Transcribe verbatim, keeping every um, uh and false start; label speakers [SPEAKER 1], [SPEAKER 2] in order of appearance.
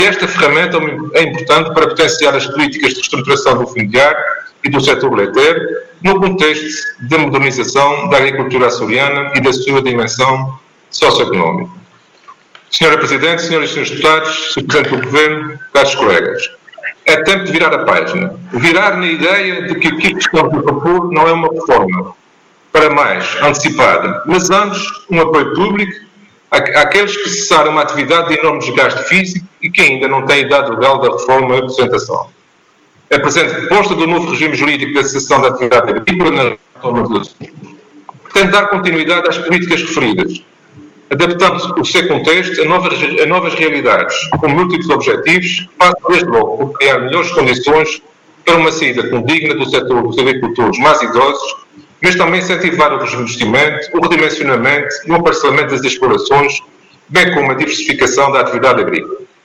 [SPEAKER 1] esta ferramenta é importante para potenciar as políticas de reestruturação do fundiário e do setor leiteiro no contexto da modernização da agricultura açoriana e da sua dimensão socioeconómica. senhora Presidente, senhoras e senhores deputados, senhor Presidente do Governo, caros colegas, é tempo de virar a página. Virar na ideia de que aquilo que estamos a propor não é uma reforma para mais antecipada, mas antes um apoio público àqueles que cessaram uma atividade de enorme desgaste físico e que ainda não têm idade legal da reforma e apresentação. A presente proposta do novo regime jurídico da cessação da atividade agrícola na reforma do assunto pretende dar continuidade às políticas referidas, adaptando o seu contexto a novas, a novas realidades, com múltiplos objetivos, que passam desde logo por criar melhores condições para uma saída condigna do setor dos agricultores mais idosos, mas também incentivar o desinvestimento, o redimensionamento e o aparcelamento das explorações, bem como a diversificação da atividade agrícola.